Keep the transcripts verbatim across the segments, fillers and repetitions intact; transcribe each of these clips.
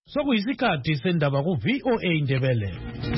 Sokuyisikhathi sendaba ku V O A Indebele.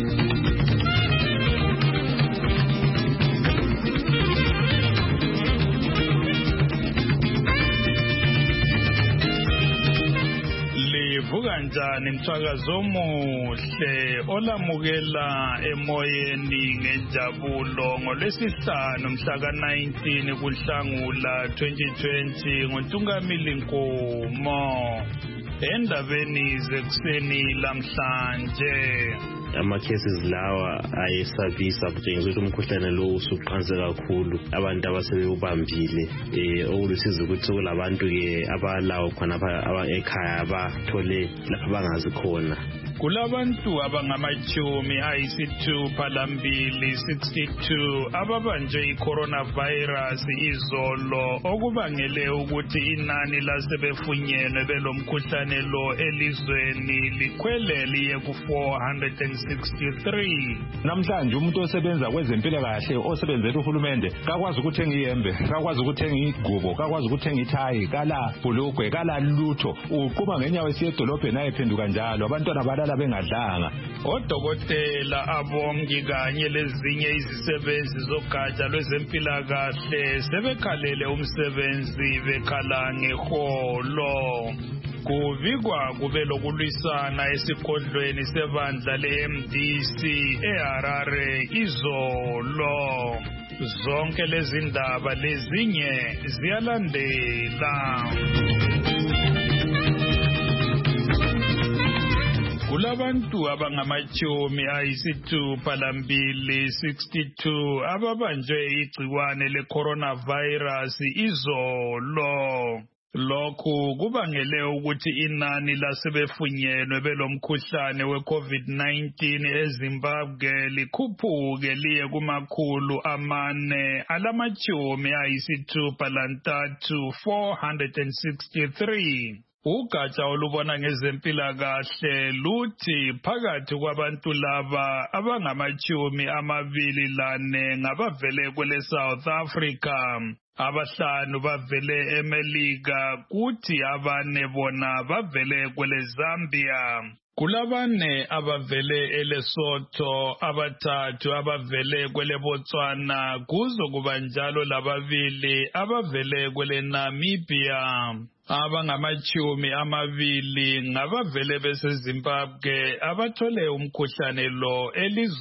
Livuka njani msakazo omuhle olamukela emoyeni ngenjabulo ngolwesihlanu mhla ka nineteen kuNhlangula twenty twenty ngoNtungamili Nkomo. Endabeni zekuseni lamhlanje ama cases lawa ayesabisa kutshengisa ukuthi umkhuhlane lo usuqanse kakhulu abantu abasebewubambile eh okulusiza ukuthi kulabantu ke abalawo khona aba ekhaya abathole lapha bangazi khona. Kulabantu abangamachumi ayisithupha lambili sixty-two ababanjwe i-coronavirus izolo okubangele ukuthi inani lasebefunyenwe belomkhuhlane lo elizweni likhwele liye ku four hundred sixty-three. Namhlanje umuntu osebenza kwezempilakahle osebenzela uhulumende kakwazi ukuthenga iyembe, kakwazi ukuthenga igubo, kakwazi ukuthenga ithayi, kala bulugwe, kala lutho. Uqhuma ngenyawo esiye edolobheni ayephenduka njalo abantwana balala bengadlanga. Odokotela, abongi kanye lezinye izisebenzi zogatsha lwezempilakahle sebekhalele umsebenzi bekhala ngeholo. Kubikwa kube lokulwisana esigodlweni sebandla le-M D C eHarare izolo. Zonke lezi ndaba lezinye ziyalandela. Kulabantu abangamachumi ayisithupha lambili sixty-two ababanjwe igciwane le-coronavirus izolo. Lokhu kubangele ukuthi inani lasebefunyenwe belomkhuhlane we-COVID nineteen eZimbabwe likhuphuke liye kumakhulu amane alamachumi ayisithupha lantathu four hundred sixty-three. Ugatsha olubona ngezempilakahle luthi phakathi kwabantu laba abangamachumi amabili lane ngabavele kwele South Africa, abahlanu bavele eMelika, kuthi abane bona bavele kwele Zambia. Kulabane abavele eLesotho, abathathu abavele kwele Botswana, kuzokuba njalo lababili abavele kwele Namibia. Abangamachumi amabili ngabavele beseZimbabwe abathole umkhuhlane lo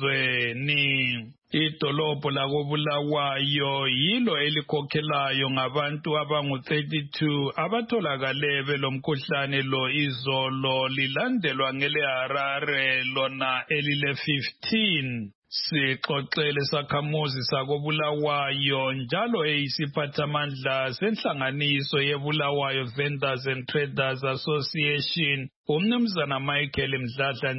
elizweni. Idolobho lakoBulawayo yilo elikhokhelayo ngabantu abangu thirty-two abatholakale belomkhuhlane lo izolo, lilandelwa ngeleHarare lona elile fifteen. Sixoxele sakhamuzi sakoBulawayo njalo eyisiphathamandla senhlanganiso yeBulawayo Vendors and Traders Association, umnumzana Michael Mdladla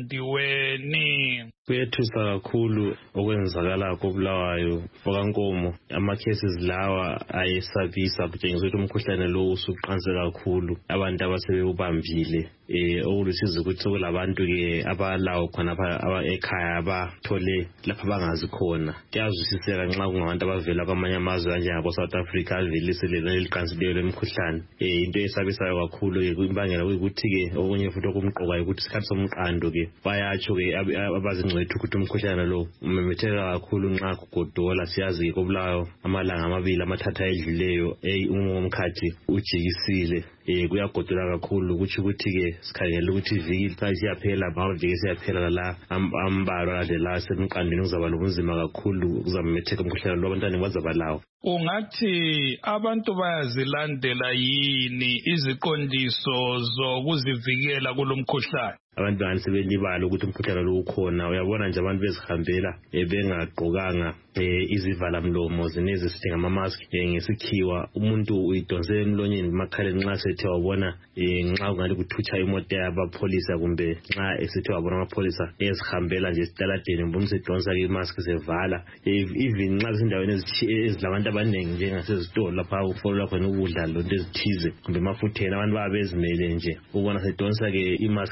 Ndiweni. Kuyethusa kakhulu okwenzakala koBulawayo fokankomo. Ama cases lawa ayesabisa kutshengisa ukuthi umkhuhlane lo usuqanse kakhulu abantu abasebewubambile eh okulusiza ukuthi kulabantu ke abalawo khona aba ekhaya abathole lapha bangazi khona. Kuyazwisiseka nxa kungabantu abavela kwamanye amazwe njengabo South Africa aveliselele liqansileyo lemkhuhlane. Eh into esabisayo kakhulu ke kumbangela ukuthi ke okunye futhi okumqoka ukuthi isikhathi somqando ke bayatsho ke abazincwethu ukuthi umkhuhlane lo umemetheka kakhulu nxa kugodola. Siyazi koBulawayo amalanga amabili amathatha edlileyo umkhathi ujikisile eh kuyagodola kakhulu ukuthi ukuthi ke sikhangela ukuthi iviki xa siyaphela bawuvike siyaphela la ambalo la la semqandweni uzaba lobunzima kakhulu kuzamemetheka umkhuhlane lo abantwana bazaba lawo. Ungathi abantu bayazilandela yini iziqondiso zokuzivikela kulomkhuhlane? Abantu bani sebelibala ukuthi umkhuhlane lo ukhona. Uyabona nje abantu bezihambela ebengaqokanga izivala mlomo zinezi sithi ngama mask ngesikhiwa. Umuntu uyidonse emlonyeni emakhaleni nxa sethe wabona nxa ungathi kuthutsha imoto yabapolisa kumbe nxa esethe wabona amapolisa ezihambela nje esitaladeni umuntu sedonsa ke mask sevala. Even nxa izindaweni ezilabantu abaningi njengasezitolo lapha ufollow khona ukudla lonto ezithize kumbe mafutheni abantu babezimele nje ubona sedonsa ke imask yala nxa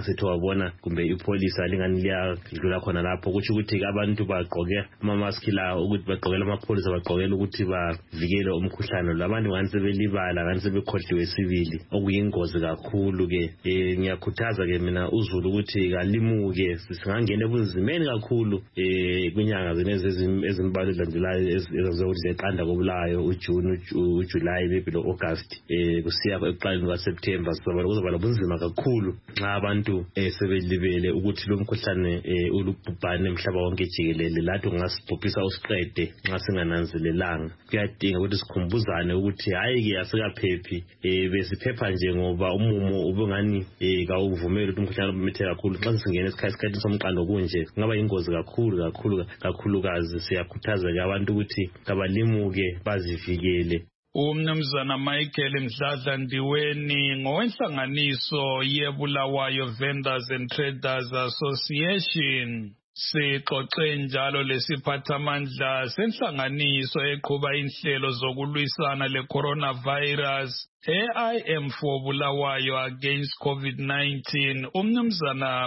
nxa sethu wabona kumbe ipolisa lingani liyadlula khona lapho kutsho ukuthi abantu bagqoke ama-mask la ukuthi bagqokela amapholisa bagqokela ukuthi bavikele umkhuhlane lo. Abantu ngani sebelibala ngani sebekhohliwe sibili okuyingozi kakhulu-ke. Um ngiyakhuthaza-ke mina uzulu ukuthi kalimuke singangena ebunzimeni kakhulu um kwinyanga zenezi ezimbalwa ezilandelayo ezokuthi zeqanda kobulayo ujuni ujulayi maybe lo-August um kusiya ekuqaleni kwaSeptember sizaba kuzoba lobunzima kakhulu nxa abantu um sebelibele ukuthi lo mkhuhlane um ulubhubhane emhlaba wonke jikelele lathi kungasibhubhisa usiqede nxa singananzelelanga. Kuyadinga ukuthi sikhumbuzane ukuthi hayi-ke asikaphephi um besiphepha nje ngoba umumo ubengani um kawuvumeli ukuthi umkhuhlane ubemetheke kakhulu. Nxa sesingena esikhathini somqando kunje kungaba yingozi kakhulu kakhulu kakhulukazi. Siyakhuthaza-ke abantu ukuthi kabalimuke bazivikele. Umnumzana Michael Mdladla Ndiweni ngowenhlanganiso yeBulawayo Vendors and Traders Association. Sixoxe njalo lesiphathamandla senhlanganiso eqhuba inhlelo zokulwisana le-coronavirus e-I M for Bulawayo against COVID nineteen umnumzana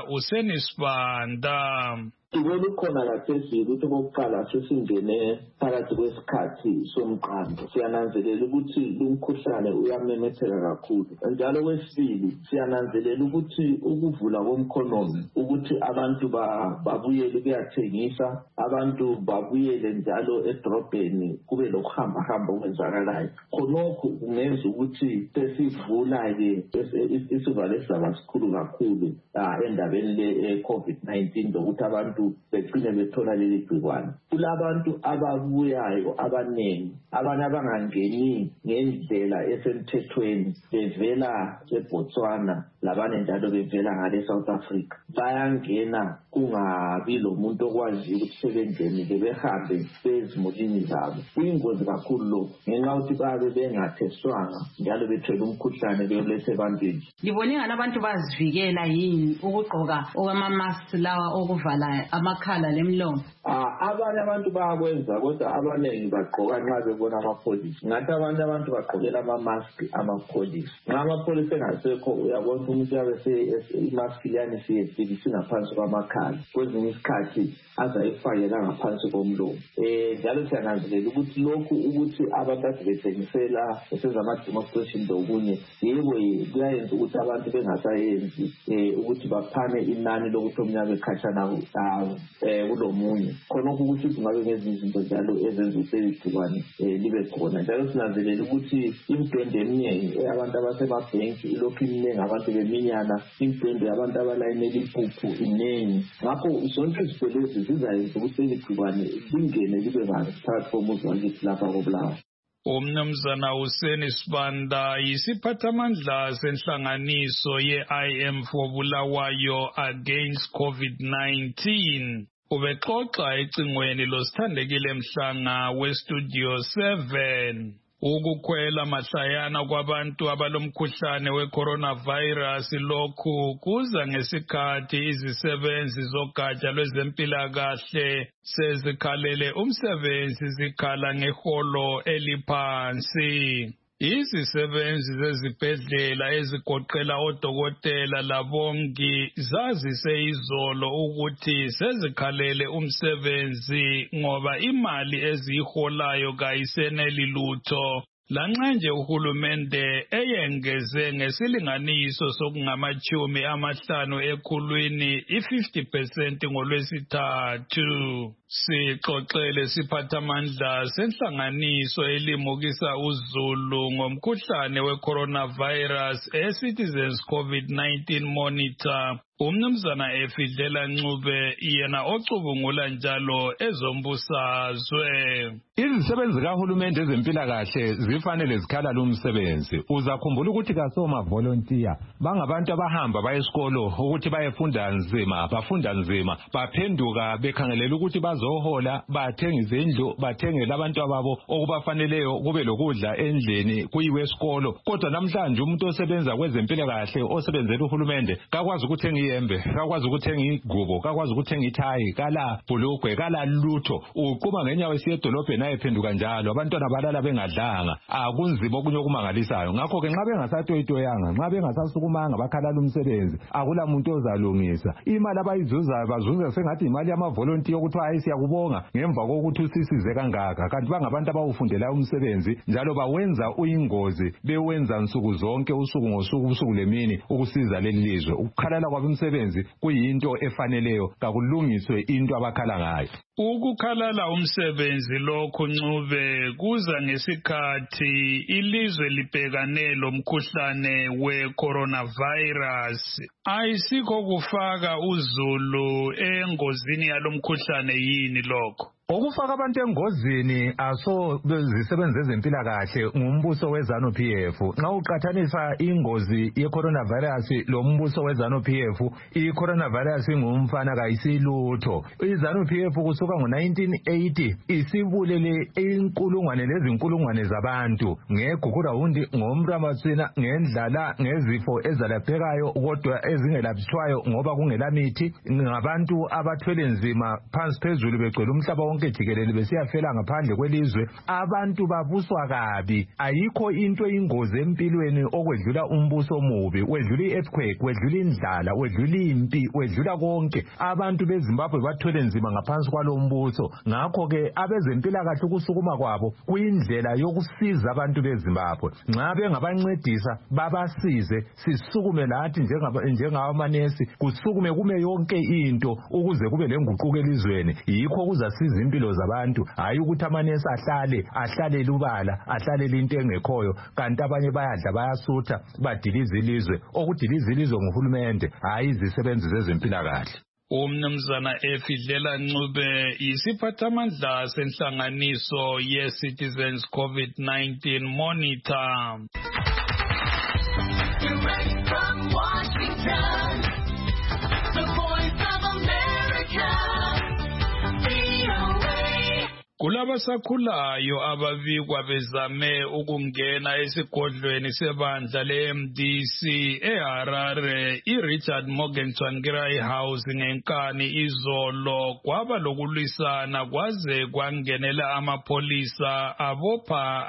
uSenisibanda. Ibona khona kaphezulu ukuthi kokuqala sesingene phakathi kwesikhathi somqando. Siyananzelela ukuthi lumkhuhlane uyamemetheka kakhulu. Njalo kwesibili siyananzelela ukuthi ukuvula komkhonomi ukuthi abantu babuyele kuyathengisa, abantu babuyele njalo edrobheni kube lokuhamba hamba okwenzakalayo. Khonokho kungenza ukuthi sesivula-ke isivalo esizaba sikhulu kakhulu endabeni le-COVID nineteen lokuthi abantu begcine bethola leli gciwane. Kulabantu ababuyayo abaningi, abanye abangangeni ngendlela esemthethweni bevela eBotswana labanye njalo bevela ngale South Africa. Bayangena kungabi lo muntu okwaziyo ukuthi sebengenile behambe bezimulini zabo. Kuyingozi kakhulu lo ngenxa yokuthi babe bengatheswanga njalo bethwele umkhuhlane beyoletha ebantwini. Ngibone ngani abantu bazivikela yini ukugqoka okwama-mask lawa okuvala amakhala lemlomo? Abanye abantu bayakwenza kodwa abaningi bagqoka nxa bebona amapholisa. Ngathi abanye abantu bagqokela ama-mask amapholisa. Nxa amapholisa engasekho uyabona umuntu yabe i-mask liyani siyefika singaphansi kwamakhala. Kwezinye isikhathi azayifakela ngaphansi komlomo. Um njalo siyananzelela ukuthi lokhu ukuthi abantu ade bethengisela besenza ama-demonstration lokunye yebo kuyayenza ukuthi abantu bengasayenzi um ukuthi baphane inani lokuthi omnyama ekhatshana um kulo munye. Khonokho ukuthi kungabe ngezinye izinto njalo ezenza ukuthi leli gciwane libe khona. Njalo sinanzelela ukuthi imidwende eminingi abantu abasemabhenki ilokhu iminingi, abantu beminyana, imidwende yabantu abalayinela impuphu iningi. Ngakho zonke izinto lezi zizayenza ukuthi leli gciwane lingene libe banzi phakathi komuzi wakithi lapha koBulawayo. Umnumzana uSenisibanda yisiphathamandla senhlanganiso ye-I M for Bulawayo against COVID nineteen. Ubexoxa ecingweni losithandekile Mhlanga weStudio seven. Ukukhwela mahlayana kwabantu abalomkhuhlane we-coronavirus lokhu kuza ngesikhathi izisebenzi zogatsha lwezempilakahle sezikhalele umsebenzi zikhala ngeholo eliphansi. Izisebenzi zezibhedlela ezigoqela odokotela labongi zazise izolo ukuthi sezikhalele umsebenzi ngoba imali eziholayo kayiseneli lutho. Lanxa nje uhulumende eyengeze ngesilinganiso sokungamachumi amahlanu ekhulwini i-fifty percent ngolwesithathu. Sixoxele siphathamandla senhlanganiso elimukisa uzulu ngomkhuhlane we-coronavirus e-Citizens COVID nineteen Monitor. Umnumzana Efidlela Ncube yena ocubungula njalo ezombusazwe. Izisebenzi kahulumende ezempilakahle zifanele zikhala lumsebenzi. Uzakhumbula ukuthi kasoma volunteer bangabantu abahamba bayesikolo ukuthi bayefunda nzima, bafunda nzima, baphenduka bekhangelela ukuthi bazohola, bathenge izindlu, bathengele abantu ababo okubafaneleyo kube lokudla endlini kuyiwe esikolo. Kodwa namhlanje umuntu osebenza kwezempilakahle osebenzela uhulumende kakwazi ukuthenga iyembe, kakwazi ukuthenga igubo, kakwazi ukuthenga ithayi, kala bhulugwe, kala lutho. Uquma ngenyawo esiya edolobheni ayephenduka njalo. Abantwana balala bengadlanga. Akunzima okunye okumangalisayo. Ngakho ke nxa bengasatoyitoyanga, nxa bengasasukumanga bakhalala umsebenzi, akula muntu ozalungisa. Imali abayizuzayo bazuza sengathi imali yamavolontiya ukuthi hayi siyakubonga ngemva kokuthi usisize kangaka. Kanti bangabantu abawufundela umsebenzi njalo bawenza uyingozi, bewenza nsuku zonke usuku ngosuku usuku lemini ukusiza leli lizwe. Ukukhalala kwabo umsebenzi kuyinto efaneleyo, kakulungiswe into abakhala ngayo. Ukukhalala umsebenzi lokho Ncube kuza ngesikhathi ilizwe libhekane lomkhuhlane we-coronavirus. Ayisikho kufaka uzulu engozini yalomkhuhlane yini lokho? Okufaka abantu engozini aso zisebenze ezempilakahle ngumbuso weZanu P F. Nxa uqathanisa ingozi ye-coronavirus lo mbuso weZanu P F, i-coronavirus ngumfana kayisilutho. iZanu P F kusuka ngo nineteen eighty isibulele inkulungwane lezinkulungwane zabantu ngegugurawundi, ngomramatsina, ngendlala, ngezifo ezalaphekayo kodwa ezingelaphiswayo ngoba kungela mithi, ngabantu abathwele nzima phansi phezulu begcwele umhlaba wonke jikelele besiyafela ngaphandle kwelizwe. Abantu babuswa kabi. Ayikho into ingozi empilweni okwedlula umbuso mubi, wedlula i-earthquake, wedlula indlala, wedlula impi, wedlula konke. Abantu beZimbabwe bathwele nzima ngaphansi kwalo mbuso. Ngakho ke abezempilakahle ukusukuma kwabo kuyindlela yokusiza abantu beZimbabwe. Nxa bengabancedisa babasize, sisukume lathi njengabamanesi, kusukume kume yonke into ukuze kube lenguquko elizweni. Yikho kuzasiza impilo zabantu, hayi ukuthi amanesi ahlale ahlale lubala, ahlale into engekhoyo, kanti abanye bayadla bayasutha badiliza ilizwe. Okudiliza ilizwe nguhulumende, hayi izisebenzi zezempilakahle. Umnumzana Efidlela Ncube isiphathamandla senhlanganiso ye-Citizens COVID nineteen Monitor. Direct from Washington, the Voice of America, V O A. Kulabasakhulayo ababikwa bezame ukungena esigodlweni sebandla le-M D C eHarare, iRichard Morgan Tsvangirai House ngenkani izolo kwaba lokulwisana kwaze kwangenela amapholisa abopha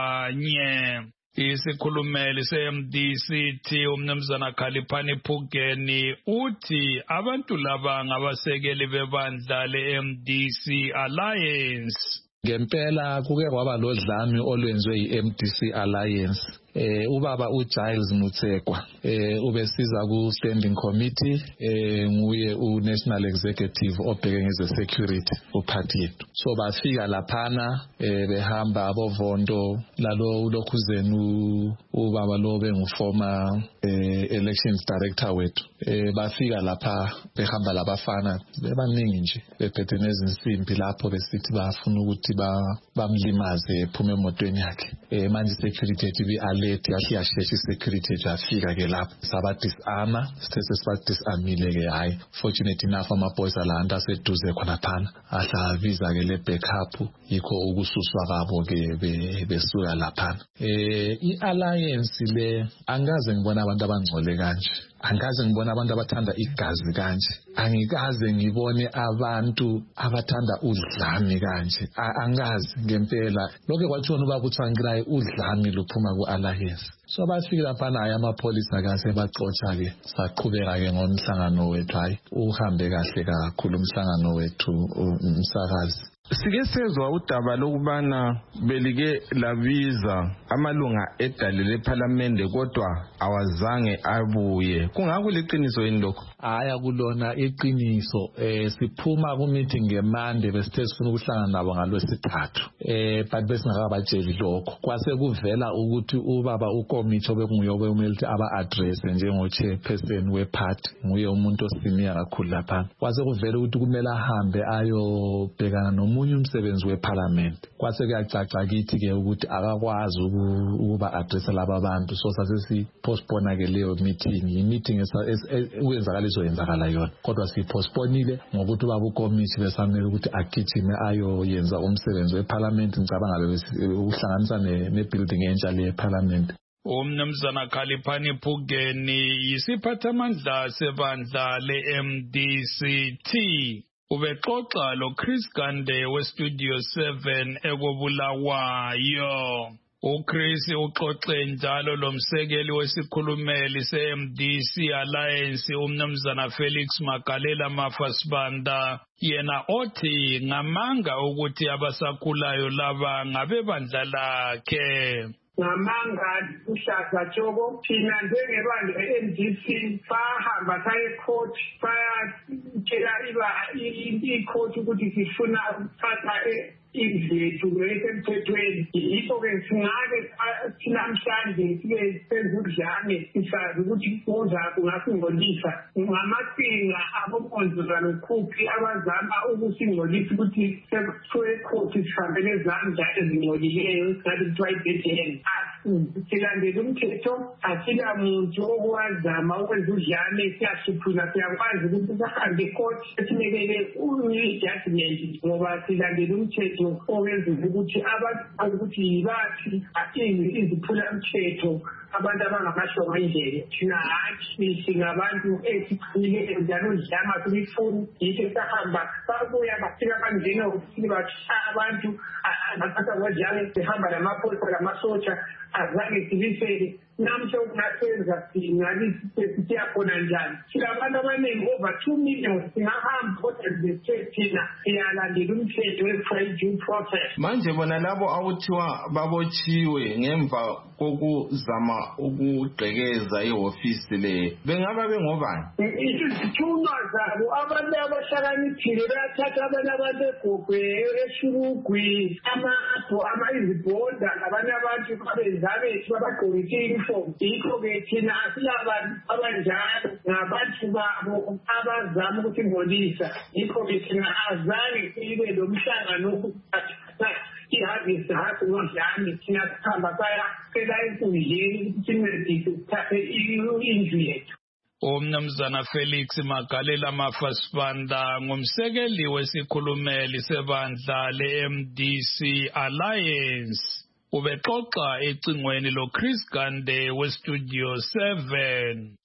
abanye. Isikhulumeli se-M D C T umnumzana Khaliphani Phugeni uthi abantu laba ngabasekeli bebandla le-M D C Alliance. Ngempela kuke kwaba lodlame olwenziwe yi-M D C Alliance. Eh ubaba uGiles Mutsekwa eh ubesiza ku standing committee eh nguye u national executive obheke ngeze security uparty yethu. So bafika laphana eh behamba abovondo lalo ulokhuzenu ubaba lo bengu former eh elections director wethu. Eh bafika lapha behamba labafana bebaningi nje bephethe nezinsimbi lapho besithi bafuna ukuthi ba bamlimaze ephume emotweni yakhe. Eh manje security yethu bi alert yashesha security yafika ke lapho sabadisarma sithe sibadisarmile ke hayi fortunate enough amaphoyisa la anta seduze khona phana ahla visa ke le backup yikho ukususwa kabo ke besuka lapha. Eh i-alliance le angaze ngibona abantu abangcole kanje, angaze ngibona abantu abathanda igazi kanje, angikaze ngibone abantu abathanda udlame kanje, angazi ngempela. Lokho kwathiwa ubaba uTsvangirai udlame luphuma ku-alliance. So bafika lapha naye amapholisa kase baxoxa ke saqhubeka ke ngomhlangano wethu. Hayi uhambe kahle kakhulu umhlangano wethu umsakazi. Sike sezwa udaba lokubana belike labiza amalunga edale leParliament kodwa awazange abuye. Kungakho liqiniso yini lokho? Haya kulona iqiniso. Eh siphuma ku meeting ngeMonday besithe sifuna ukuhlangana nabo ngalwesithathu. Eh but besingakabatsheli lokho. Kwase kuvela ukuthi ubaba ukomiti obekunguye obemele aba address njengo chairperson weparty, nguye umuntu osenior kakhulu lapha. Kwase kuvela ukuthi kumele ahambe ayo bhekana no umunye umsebenzi weParliament. Kwase kuyacaca kithi ke ukuthi akakwazi ukuba address laba bantu, so sase si postpone ke leyo meeting. I meeting ukwenzakala izoyenzakala yona, kodwa si postponeile ngokuthi baba ukomiti besamele ukuthi agijime ayo yenza umsebenzi weParliament. Ngicabanga bese ukuhlanganisa ne building entsha le Parliament. Umnumzana Khaliphani Phugeni yisiphathamandla sebandla le-M D C T. Ubexoxa lo Chris Gande we-Studio seven ekobulawayo. UChris uxoxe njalo lomsekeli wesikhulumeli se-M D C Alliance umnumzana Felix Magalela Mafasibanda yena othi ngamanga ukuthi abasakhulayo laba ngabebandla lakhe. Ngamanga uhlaka Jobo thina njengebandla e-M D C sahamba saye court sayatshela iba i-court ukuthi sifuna ukuthatha indlethu esemthethweni. Yikho-ke singake namhlanje sike sezudlane sisazi ukuthi kuza kungasingcolisa ngamaqhinga abomonzana nokhuphi abazama ukusingcolisa ukuthi sekuthiwe court sihambele ezandla ezingcolileyo ngathi kuthiwa i-Bethlehem. Silandela umthetho, asila muntu owazama ukwenza udlame, siyahluphuna, siyakwazi ukuthi sahambe e-court esimekele i-judgment ngoba silandela umthetho owenza ukuthi abantu ukuthi yibathi iziphulamthetho abantu abangamahloko endlele. Thina hathi singabantu esiqinileyo njalo udlama kubifuni yikho sahamba sabuya bafika bangena ukuthi bathatha abantu abathatha ngojalo sihamba namaphoyisa lamasotsha azange sibisele. Namhla ukunasenza singalisi sesiyakhona njani. Silabantu abaningi over two million singahamba kodwa thina siyalandela umthetho we-free due process. Manje bona labo awuthiwa babotshiwe ngemva kokuzama ukugqekeza ihofisi le bengaba bengobani? Izithunywa zabo abantu abahlakaniphile bayathatha abanye abantu egogwe eshurugwi amato izibhonda abanye abantu abezabethu babagqokise uniform. Yikho-ke thina asilabantu abanjalo ngabantu babo abazama ukuthi ngolisa. Yikho-ke thina azange sibe lomhlangano wokuthatha iharvest hasi ngodlame thina sihamba sayacela enkundleni ukuthi sincedise sithathe indlu yethu. Umnumzana Felix Magalela Mafasibanda ngumsekeli wesikhulumeli sebandla le-M D C Alliance. Ubexoxa ecingweni lo Chris Gande we-Studio seven.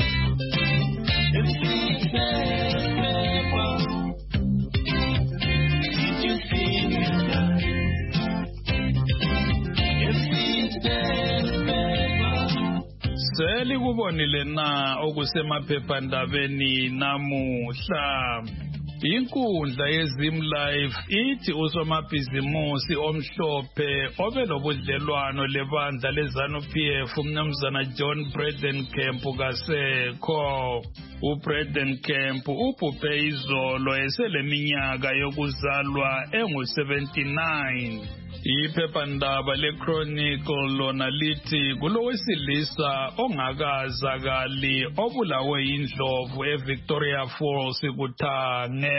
Seli kubonile na okusemaphephandabeni namuhla. Inkundla yeZim Live ithi usomabhizimusi omhlophe obelobudlelwano lebandla leZANU-P F umnumzana John Bredenkamp kasekho. uBredenkamp ubhubhe izolo eseleminyaka yokuzalwa engu seventy-nine. Iphephandaba leChronicle lona lithi kulowesilisa ongakazakali obulawe indlovu eVictoria Falls kuThange.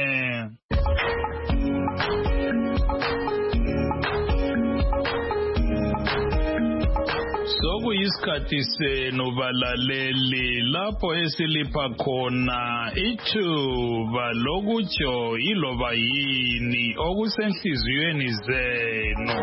Sokuyisikhathi senu balaleli lapho esilipha khona ithuba lokutsho iloba yini okusenhliziyweni zenu.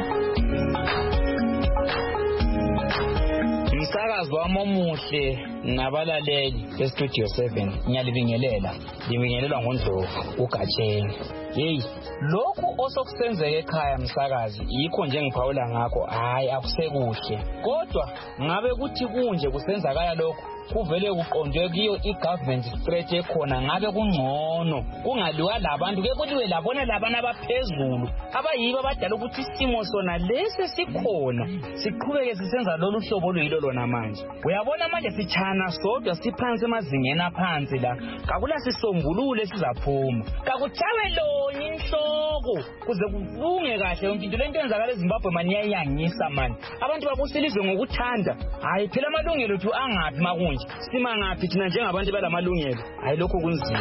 Umsakazi wami omuhle nabalaleli eStudio seven ngiyalibingelela, libingelelwa ngoNdlovu uGatsheni. Hey, lokhu osokusenzeka ekhaya msakazi yikho nje ngiphawula ngakho, hayi akusekuhle. Kodwa ngabe kuthi kunje kusenzakala lokho kuvele kuqondwe kiyo i-government threat ekhona, ngabe kungcono kungaliwa labantu ke kuthiwe labona labana abaphezulu abayibo abadala ukuthi isimo sona lesi sikhona siqhubeke sisenza lolu hlobo luyilo lona manje. Uyabona manje sichana sodwa siphansi emazingeni aphansi la, kakula sisombulule sizaphuma, kakuchawe lonye inhloko kuze kulunge kahle yonke into. Lento yenzakala eZimbabwe manje iyayangisa manje, abantu babusilizwe ngokuthanda. Hayi phela amalungelo ethu angaphi makunje, sima ngaphi thina njengabantu balamalungelo? Hayi lokho kunzima.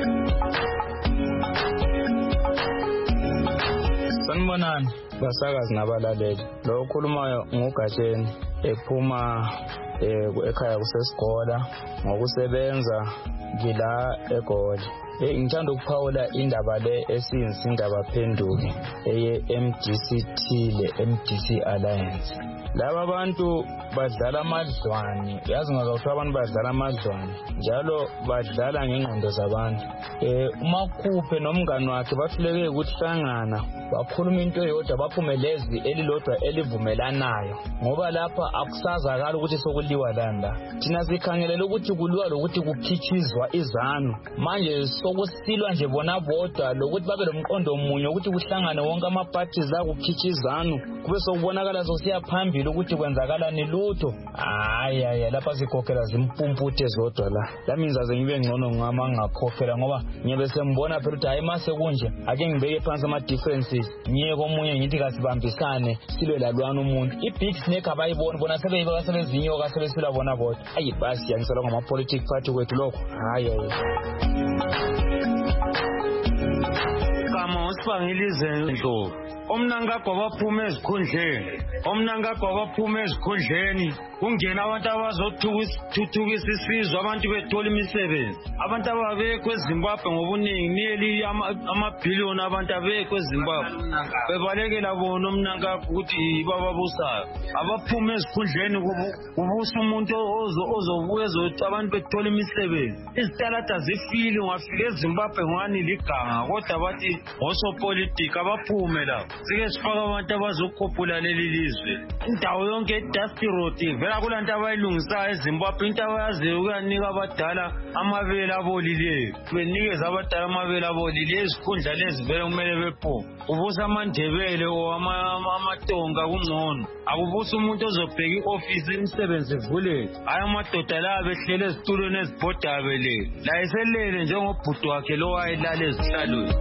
Sanibonani basakazi nabalaleli, lo khulumayo nguGatsheni ephuma ekhaya kusesikole ngokusebenza ngila eGoli. Ngithanda ukuphawula indaba le esiyinsi indaba phenduke eye M D C T le M D C Alliance. laba bantu badlala amadlwane yazi ngakuthiwa abantu badlala amadlwane njalo badlala ngengqondo zabantu eh umakhuphe nomngane wakhe bahluleke ukuthi hlangana bakhuluma into eyodwa baphumelezi elilodwa elivumelanayo ngoba lapha akusazakala ukuthi sokuliwa landa thina sikhangelela ukuthi kuliwa lokuthi kukhitshizwa izanu manje sokusilwa nje bona bodwa lokuthi babe lomqondo munye ukuthi kuhlangane wonke ama-parties la kukhitshizanu kube sokubonakala sosiya phambili ukuthi kwenzakalani lutho hayi hayi lapha sikhokhela zimpumputhe zodwa la lami ngizaze ngibe ngcono ngama ngakhokhela ngoba ngibe sembona phela ukuthi hayi mase kunje ake ngibeke phansi ama-differences ngiye komunye ngithi kasibambisane silwe lalwana umuntu i-big snake abayiboni bona sebeyibeka sebezinyoka sebesila bona bodwa ayi basi yangiselwa ngama-politic party kwethu lokho hayi hayi kama usibangilize ndlovu omnangagwa baphume ezikhundleni omnangagwa baphume ezikhundleni kungena abantu abazothuthukisa isizwe abantu bethola imisebenzi abantu ababekho eZimbabwe ngobuningi niyeli amabhiliyoni abantu abekho eZimbabwe bebalekela bona omnangagwa ukuthi bababusayo abaphume ezikhundleni kubusa umuntu ozobuya ezothi abantu bethola imisebenzi izitalada zifile ungafika eZimbabwe ngani liganga kodwa bathi osopolitiki abaphume lapho sike sifaka abantu abazokhophula leli lizwe indawo yonke i-dusty road vela kulanto abayilungisayo eZimbabwe into abayaziyo ukuyanika abadala amabele abolileyo benikeza abadala amabele abolileyo izikhundla lezi vele kumele bephume ubusa amandebele o amatonga kungcono akubusa umuntu ozobheka i-ofisi imisebenzi ivuleke hayi amadoda la behlele ezitulweni ezibhodayo belele la eselele njengobhuti wakhe lo wayelala ezihlalweni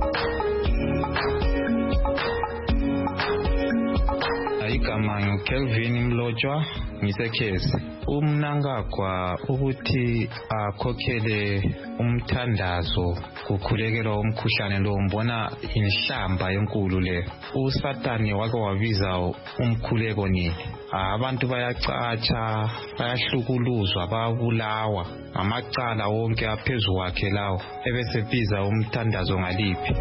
igama ngu-Kelvin Mlotshwa ngisekhesi umnangagwa ukuthi akhokhele umthandazo kukhulekelwa umkhuhlane lo mbona inhlamba enkulu le uSatani wake wabiza umkhuleko nini abantu bayacatsha bayahlukuluzwa babulawa amacala wonke aphezu kwakhe lawo ebesebiza umthandazo ngaliphi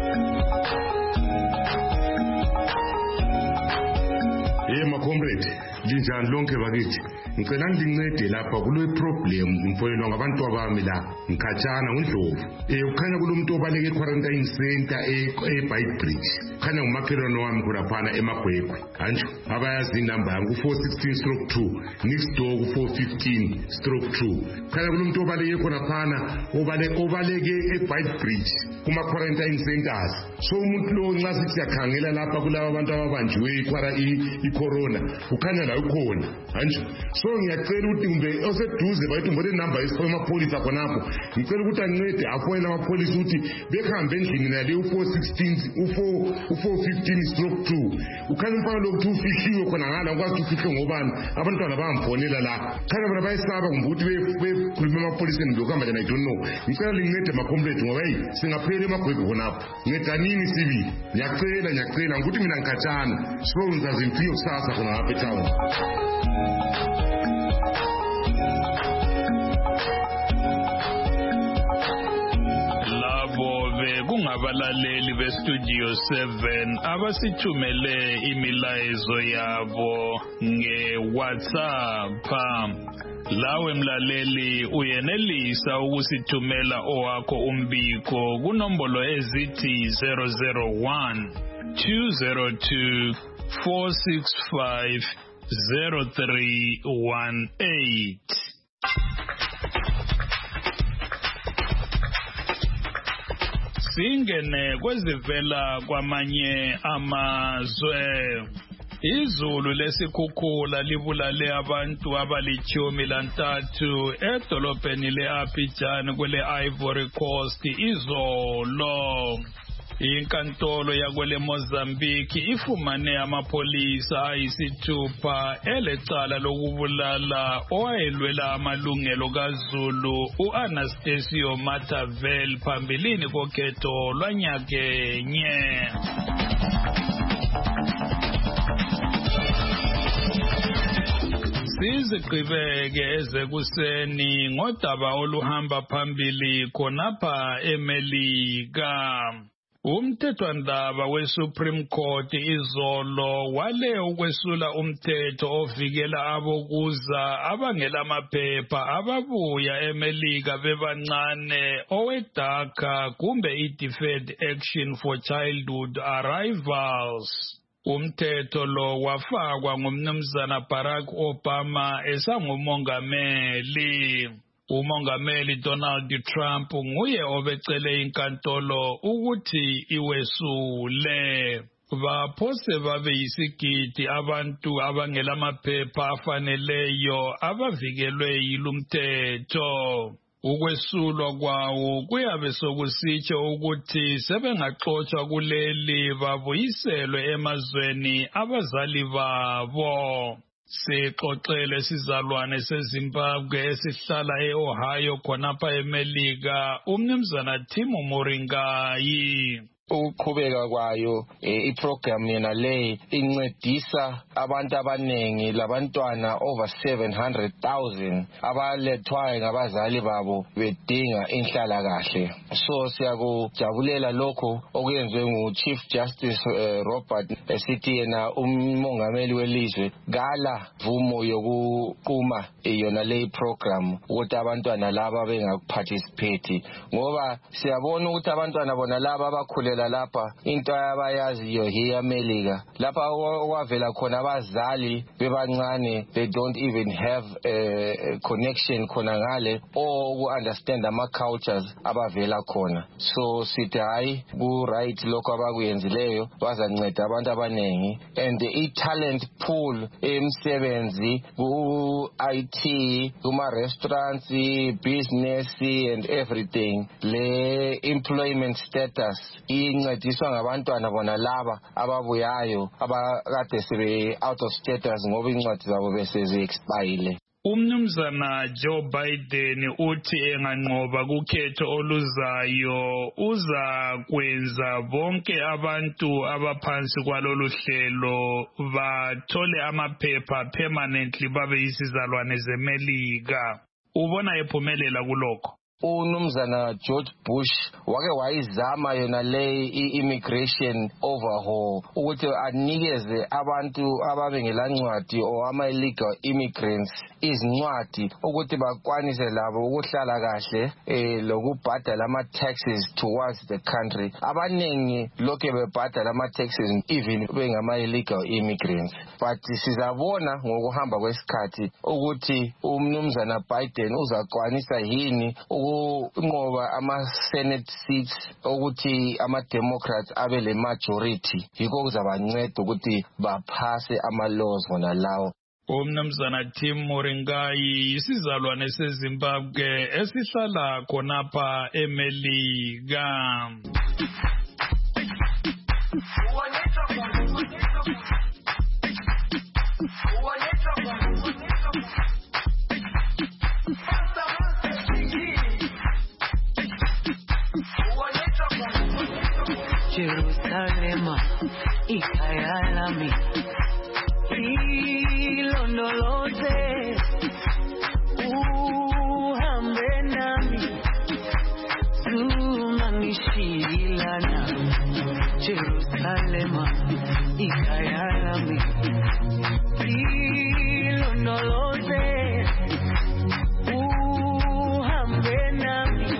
Hey my comrade, linjani lonke bakithi. Ngicela ngincede lapha kulo problem ngimfonelwa ngabantu abami la. Ngikhatshana ngundlovu. Eh ukhanya kulomuntu obaleke quarantine center e Beitbridge. Khanya ngumakhelwane wami khona emagwegwe. Hanjo abayazi inamba yangu four sixteen stroke two next door ku four fifteen stroke two. Khanya kulomuntu obaleke khona phana obaleke obaleke e Beitbridge kuma quarantine centers. So umuntu lo nxa sithi yakhangela lapha kulabo abantu ababanjiwe ikwara i corona ukhanya la ukhona hanjo so ngiyacela ukuthi kumbe oseduze bayithi ngibone number yesipholisa khonapho ngicela ukuthi ancede afonele amapolisi ukuthi bekhambe endlini nale u four sixteen u four fifteen stroke two ukhanya umfana lokuthi ufihliwe khona ngala ukwazi ufihle ngobani abantwana bayamfonela la khanya bona bayisaba kumbe ukuthi bekhuluma emapoliseni lokuhamba njani I don't know ngicela lincede ama-comrade ngoba hey singaphela emagwegwe khonapho ncedanini sibili ngiyacela ngiyacela ngikuthi mina ngikhatshana so ngizazimfiyo kusasa khona ngapha etown kungabalaleli bestudio seven abasithumele imilayezo yabo nge-WhatsApp. Lawe mlaleli uyenelisa ukusithumela owakho umbiko kunombolo ezithi zero zero one two zero two four six five zero three one eight. Singene kwezivela kwamanye amazwe. Izulu lesikhukhula libulale abantu abalitshumi lantathu edolobheni le-Abidjan kwele Ivory Coast izolo. Inkantolo yakwele Mozambique ifumane amapolisa ayisithupha elecala lokubulala owayelwela amalungelo kaZulu u-Anastasio Matavel phambilini kokhetho lwanyakenye. Sizigqibeke ezekuseni ngodaba oluhamba phambili khonapha eMelika. Umthethwandaba we-Supreme Court izolo wale ukwesula umthetho ovikela abokuza abangelamaphepha ababuya eMelika bebancane oweDACA kumbe i-Deferred Action for Childhood Arrivals. Umthetho lo wafakwa ngumnumzana Barack Obama esangumongameli. Umongameli Donald Trump nguye obecele inkantolo ukuthi iwesule. Baphose babe yisigidi abantu abangelamaphepha afaneleyo abavikelwe yilumthetho. Ukwesulwa kwawo kuyabe sokusitsho ukuthi sebengaxotsha kuleli babuyiselwe emazweni abazali babo. Sixoxele sizalwane seZimbabwe esihlala eOhio khonapha eMelika umnumzana Timo Moringai. Ukuqhubeka kwayo iprogram yena le incedisa abantu abanengi labantwana over seven hundred thousand abalethwayo ngabazali babo bedinga inhlalakahle. So siyakujabulela lokho okuyenziwe nguChief Justice uh, Robert esithi yena umongameli welizwe gala vumo yokuquma yona le program ukuthi abantwana laba bengaparticipate ngoba siyabona ukuthi abantwana bona laba abakhulela lapha into abayaziyo here eMelika lapha okwavela khona abazali bebancane they don't even have a connection khona ngale or ku understand ama cultures abavela khona. So sithi hayi ku right lokho abakuyenzileyo bazanceda abantu abanengi and i talent pool emsebenzi ku I T kuma restaurants business and everything le employment status incediswa ngabantwana bona laba ababuyayo abakade sebe out of status ngoba incwadi zabo bese ze expire. Umnumzana Joe Biden uthi enganqoba kukhetho oluzayo uza kwenza bonke abantu abaphansi kwalolu hlelo bathole amaphepha permanently babe yisizalwane zeMelika. Ubona ephumelela kulokho? Unumzana George Bush wake wayizama yona le immigration overhaul ukuthi anikeze abantu ababengelancwadi o ama illegal immigrants izincwadi ukuthi bakwanise labo ukuhlala kahle eh lokubhadala ama taxes towards the country. Abanengi lokho bebhadala ama taxes even bengama illegal immigrants, but sizabona ngokuhamba kwesikhathi ukuthi umnumzana Biden uzakwanisa yini ngoba ama-Senate seats ukuthi ama-Democrats abe le majority yikho kuzabanceda ukuthi baphase ama-laws wona lawo. Umnumzana Tim Moringai isizalwane seZimbabwe esihlala khonapha eMelika. Jerusalema ikhaya lami ilondoloze uhambe nami zungangishilana. Jerusalema ikhaya lami ilondoloze uhambe nami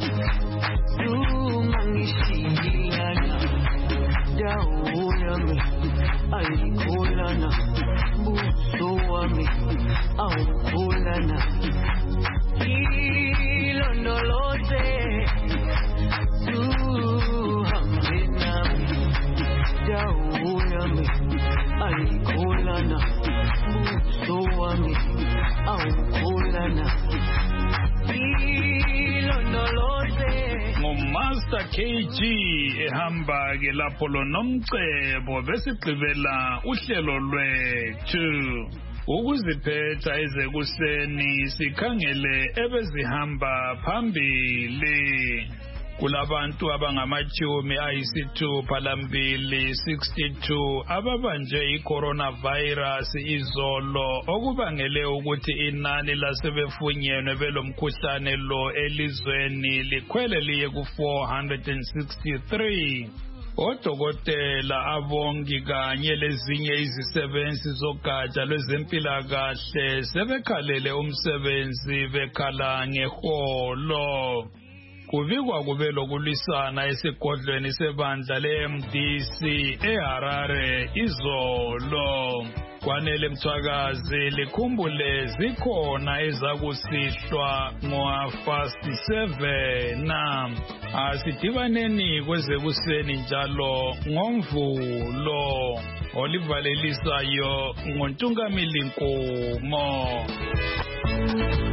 zungangishilana. Dawo yami ayikholana buso wami awukholana ilondoloze uhambe nami. Dawo yami ayikholana buso wami awukholana ilondoloze. Master K G ehamba ke lapho lo nomcebo besigqibela uhlelo lwethu ukuziphetha ezekuseni sikhangele ebezihamba phambili. Kulabantu abangamachumi ayisithupha lambili sixty-two ababanje i-coronavirus izolo okubangele ukuthi inani lasebefunyenwe belomkhuhlane lo elizweni likhwele liye ku four hundred sixty-three. Odokotela, abongi kanye lezinye izisebenzi zogatsha lwezempilakahle sebekhalele umsebenzi bekhala ngeholo. Kubikwa kube lokulisana esigodlweni sebandla le-M D C eHarare izolo. Kwanele Mthwakazi likhumbule zikhona ezakusihlwa ngo-fast seven. Asidibaneni kwezekuseni njalo ngoMvulo. Olivalelisayo ngoNtungamili Nkomo.